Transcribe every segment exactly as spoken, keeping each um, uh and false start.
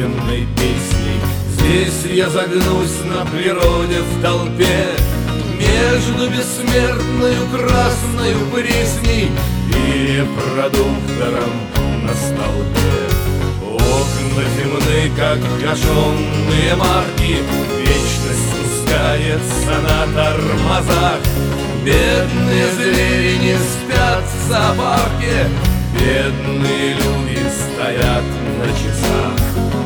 собственной песней. Здесь я загнусь на природе в толпе, между бессмертною красною пресней и репродуктором на столбе. Окна темны, как гашенные марки, вечность спускается на тормозах. Бедные звери не спят в зоопарке, бедные люди стоят на часах.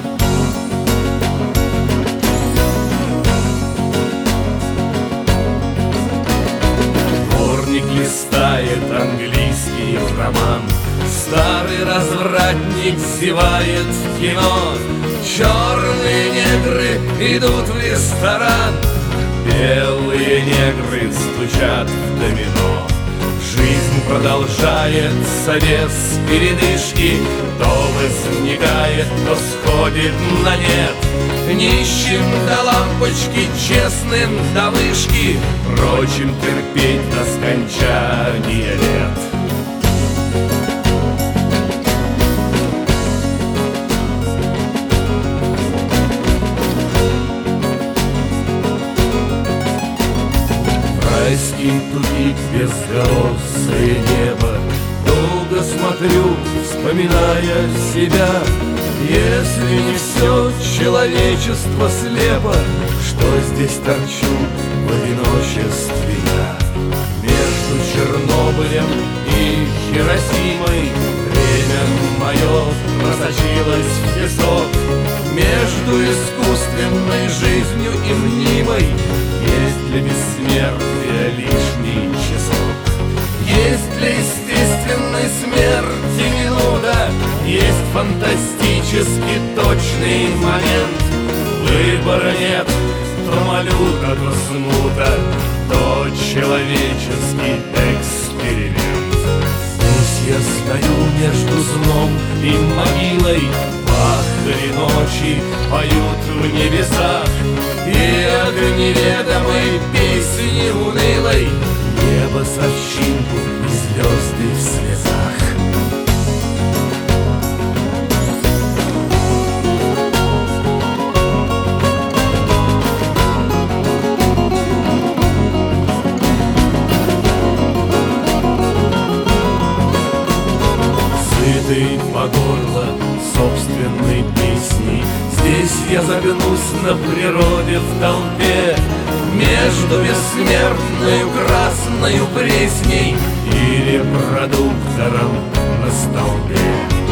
Дворник листает английский роман, старый развратник зевает в кино. Черные негры идут в ресторан, белые негры стучат в домино. Жизнь продолжается без передышки, то возникает, то сходит на нет. Нищим до лампочки, честным до вышки, прочим терпеть до скончания лет. Райский тупик, безголосое небо. Долго смотрю, вспоминая себя. Если не все человечество слепо, что здесь торчу в одиночестве я? Между Чернобылем и Хиросимой время мое просочилось в песок. Между искусственной жизнью и мнимой есть для бессмертия лишний часок. Есть для естественной смерти минута, есть фантастически точный момент. Выбора нет, то малюта, то смута, то человеческий эксперимент. Здесь я стою между сном и могилой, пахари ночи поют в небесах, и от неведомой песни унылой небо совчинку и звезды в слезах. Сытый по горло собственной песней, здесь я загнусь на природе в толпе, между бессмертною красною пресней и репродуктором на столбе.